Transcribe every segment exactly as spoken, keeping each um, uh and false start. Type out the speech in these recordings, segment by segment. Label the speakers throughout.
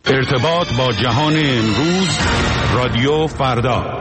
Speaker 1: ارتباط با جهان امروز، رادیو فردا.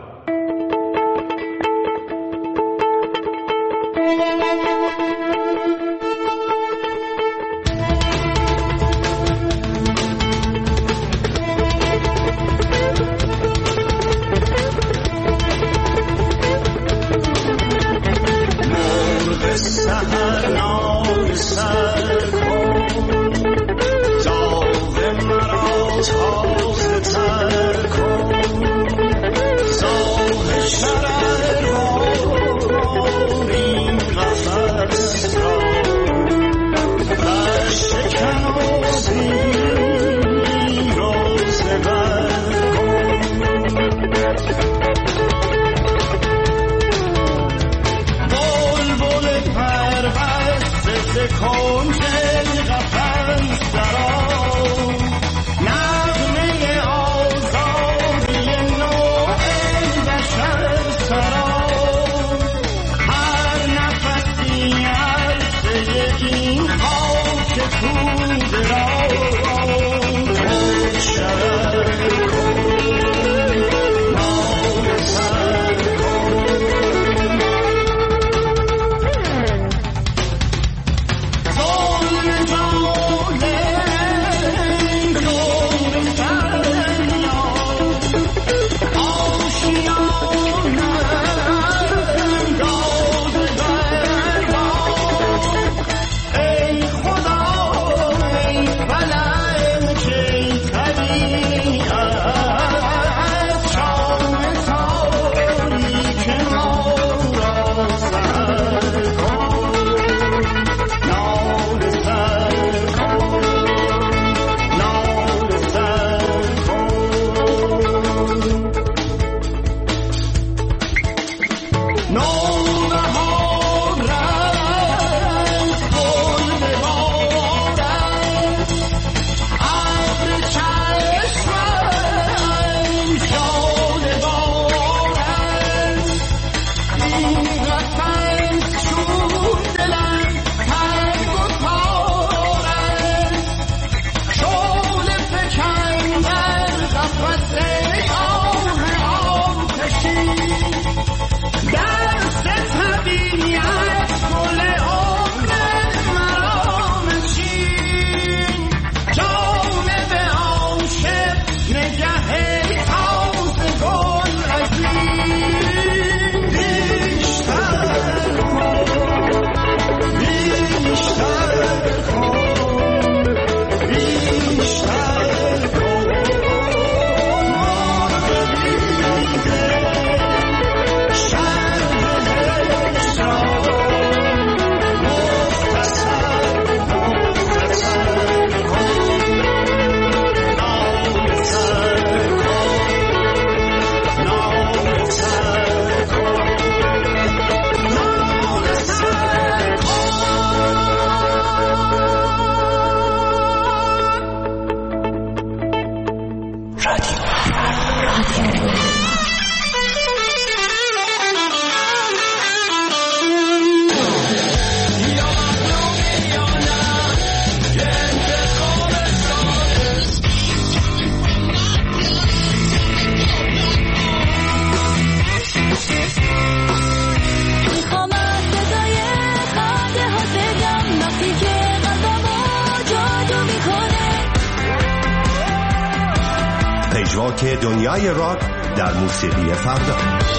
Speaker 2: پژواک دنیای راک در موسیقی فردا.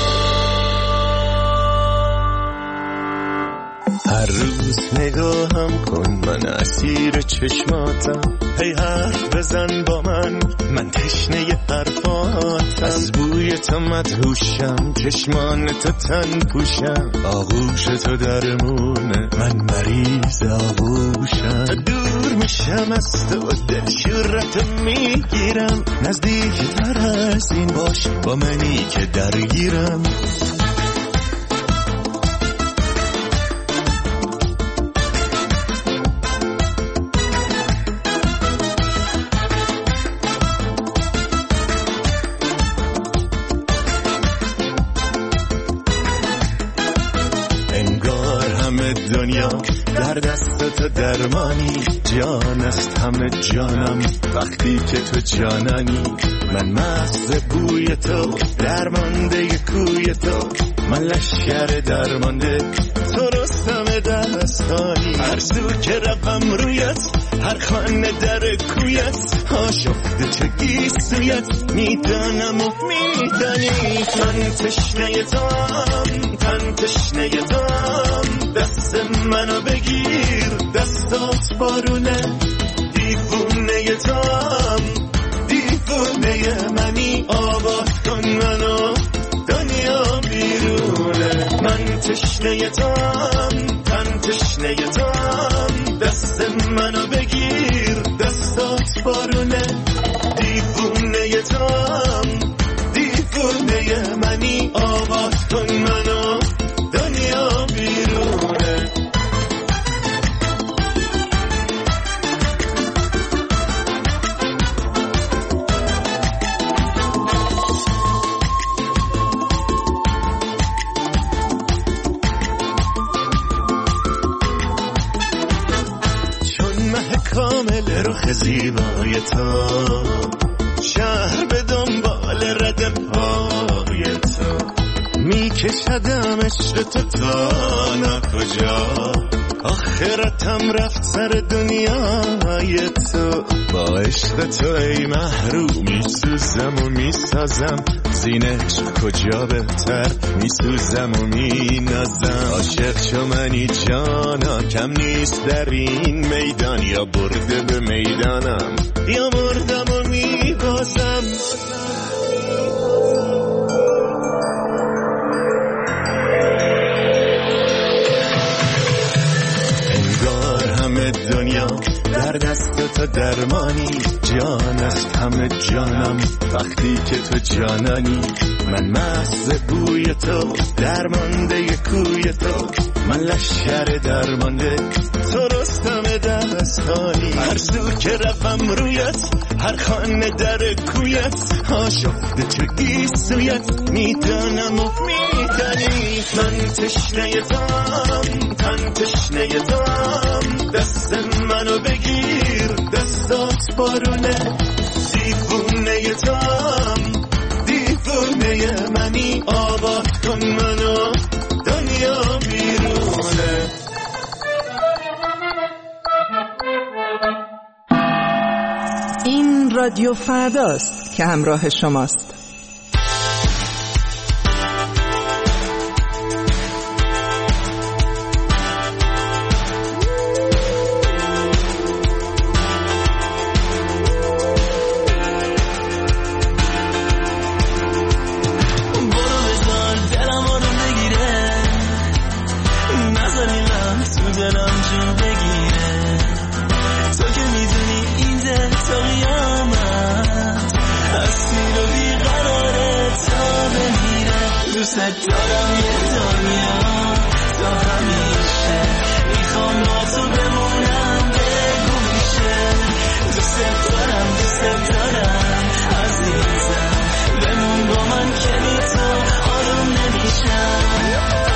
Speaker 3: هر روز نگاهم کن، من اسیر چشماتم. هی حرف بزن با من، من تشنه حرفاتم. از بوی تو مدهوشم، چشمان تو تن پوشم. آغوش تو درمونه، من مریض آغوشم. دور میشم از تو، دل شورت میگیرم. نزدیک تر از این باش با منی که درگیرم. دنیا در دست تو درمانی، جان است همه جانم وقتی که تو جانانی. من مست بوی تو، درمانده کوی تو، من لشکر درمانده تو رستم دستانی. هر سو که روم رویت، هر خانه در کویت، آشفته چه گیسویت میدانم و میدانی. من تشنه توام، تن تشنه توام، دست منو بگیر دستات بارونه. دیوونه توام، دیوونه منی، آواز کن منو دنیا بیرونه. من تشنه توام، تن تشنه توام، دست منو بگیر دستات بارونه. دیوونه توام، دیوونه منی، آواز کن منو دنیا بیرونه. کامل رخ زیبای تو، شهر به دنبال رد پای تو، می کشدم عشق تو تا نکجا. آخرتم رفت سر دنیای تو، با عشق تو ای محروم می سوزم و می سازم. زین عشق کجا بهتر می سوزم و می نازم. عاشق شو منی جانا، کم نیست در این میدان، یا برده به میدانم یا مردم و می بازم. دنیا در دست تو درمانی، جان است همه جانم وقتی که تو جانانی. من مست بوی تو، درمانده کوی تو، من لشکر درمانده تو رستم دستانی. هر سو که روم رویت، هر خانه در کویت، آشفته چه گیسویت میدانم و میدانی. من تشنه توام، تن تشنه توام، دست منو بگیر دستات بارونه. دیوونه توام، دیوونه منی، آواز کن منو دنیا بیرونه.
Speaker 4: این رادیو فرداست که همراه شماست.
Speaker 5: دوست دارم یه دنیا تا همیشه، میخوام با تو بمونم بگو میشه. دوست دارم دوست دارم عزیزم، بمون با من که بی تو آروم نمیشم.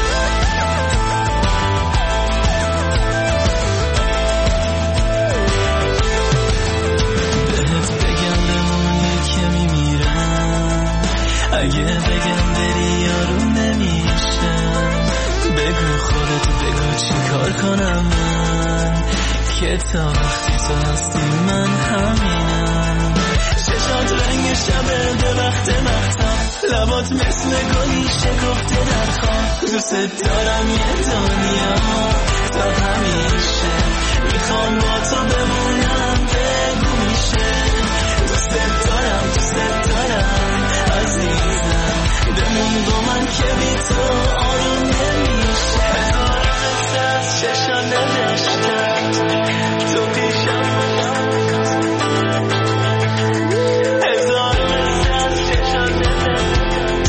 Speaker 5: بهت بگم بمونی که میمیرم، اگه بگم بری آروم نمیشم. بگو خودت بگو چی کار کنم من، که تا وقتی تو هستی من همینم. چشات رنگ شبه به وقت مختم، لبات مثل گلی شکفته در خواب. دوست دارم یه دنیا تا همیشه، میخوام با تو بمونم بگو میشه. دوست دارم دوست دارم عزیزم، بمون با من که بی تو آروم نمیشه. هزار از چشم نداشتم تو پیشم، هزار از چشم نداشتم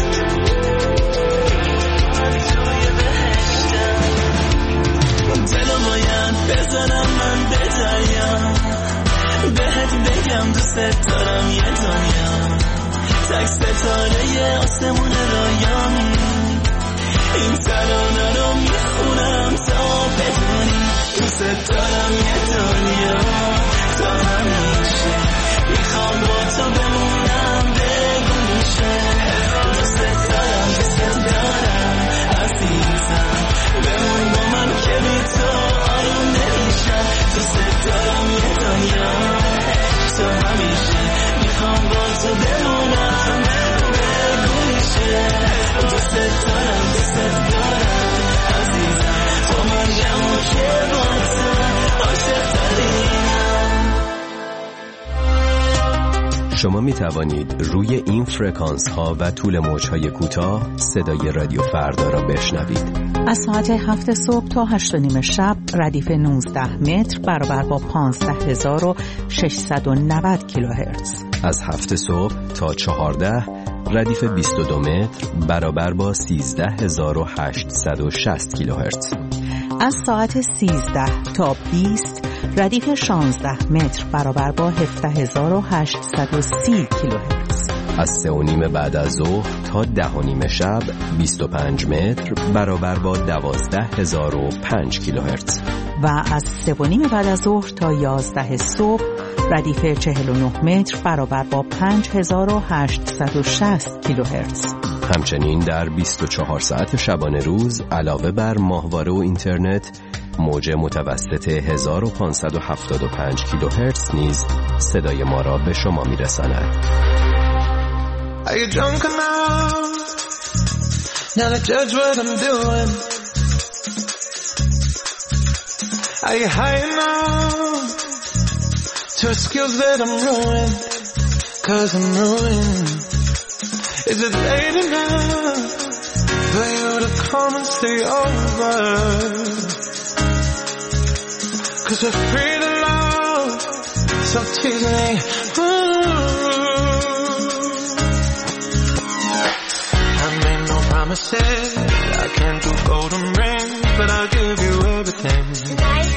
Speaker 5: توی بهشتم. دلو باید بزنم من به دریا، بهت بگم دوست دارم یه دنیا، تک ستاره آسمون رایان. این ترانه رو میخونم تا بدونی دوست دارم یه دنیا تا همیشه میخوام با تو بمونم بگو میشه دوست دارم دوست دارم عزیزم بمون با من که بی تو آروم نمیشم دوست دارم یه دنیا تا همیشه میخوام با تو بمونم بگو میشه دوست دارم دوست دارم عزیزم تو من جمع که با تو عاشق داریم.
Speaker 2: شما می توانید روی این فرکانس ها و طول موج های کوتاه صدای رادیو فردا را بشنوید.
Speaker 4: از ساعت هفت صبح تا هشت و نیم شب ردیف نوزده متر برابر با پانزده هزار و ششصد و نود کیلوهرتز.
Speaker 2: از هفت صبح تا چهارده ردیف بیست و دو متر برابر با سیزده هزار و هشتصد و شصت کیلوهرتز.
Speaker 4: از ساعت سیزده تا بیست ردیف شانزده متر برابر با هفده هزار و هشتصد و سی کیلوهرتز.
Speaker 2: از سه و نیم بعد از ظهر تا ده و نیم شب بیست و پنج متر برابر با دوازده هزار و پنج کیلوهرتز.
Speaker 4: و از سه و نیم بعد از ظهر تا یازده صبح ردیف چهل و نه متر برابر با پنج هزار و هشتصد و شصت کیلوهرتز.
Speaker 2: همچنین در بیست و چهار ساعت شبانه روز علاوه بر ماهواره و اینترنت موج متوسط هزار و پانصد و هفتاد و پنج کیلوهرتز نیز صدای ما را به شما میرساند.
Speaker 3: Are you drunk enough now to judge what I'm doing? Are you high enough to excuse that I'm ruined? Cause I'm ruined. Is it late enough for you to come and stay over? Cause we're free to love, so tease me. Ooh. I made no promises, I can't do golden rings, but I'll give you everything. Tonight.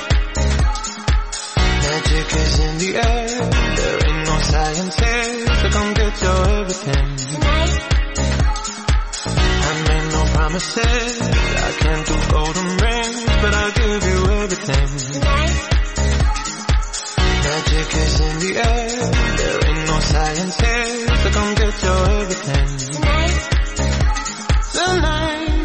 Speaker 3: Magic is in the air, there ain't no science here, so come get your everything. Tonight. I made no promises, I can't do golden rings, but I'll give you everything. Tonight. Magic is in the air, there ain't no science here, so come get your everything. Tonight. Tonight.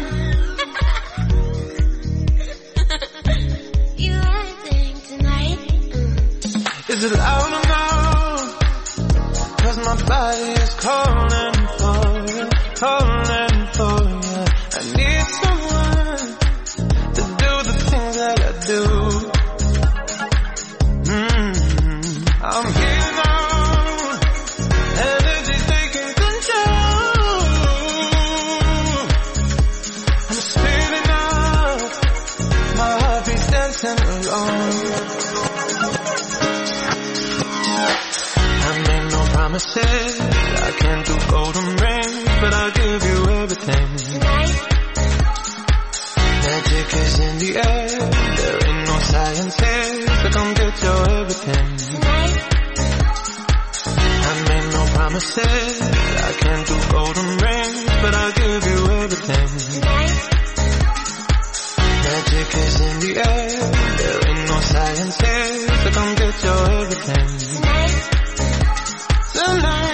Speaker 3: You everything tonight. Is it loud enough? Cause my body is calling for you, calling for you. I need someone to do the things that I do. I'm here now, energy taking control. I'm speeding up, my heart beats dancing alone. I made no promises, I can't do golden rings, but I'll give you everything. Tonight. Magic is in the air, there ain't no science here, so come get your everything. Tonight. I made no promises, I can't do golden rings, but I'll give you everything. Tonight. Magic is in the air, there ain't no science here, so come get your everything. Tonight. Tonight.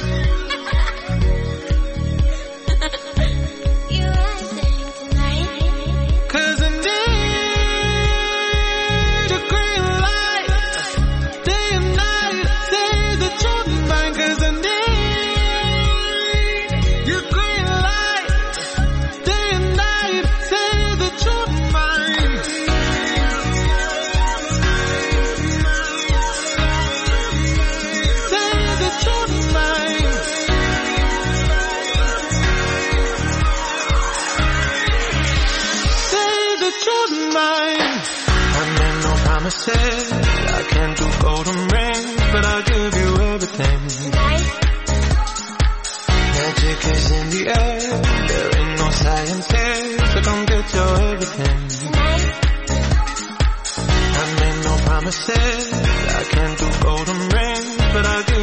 Speaker 3: You everything tonight. Cause I need a green light, day and night, say the truth mine. Cause I need your green light, day and night, say the truth mine. Say the truth mine. Say the truth mine. I made no promises, I can't do golden rings, but I'll give you everything. Tonight. Magic is in the air, there ain't no science here, so come get your everything. Tonight. I made no promises, I can't do golden rings, but I'll give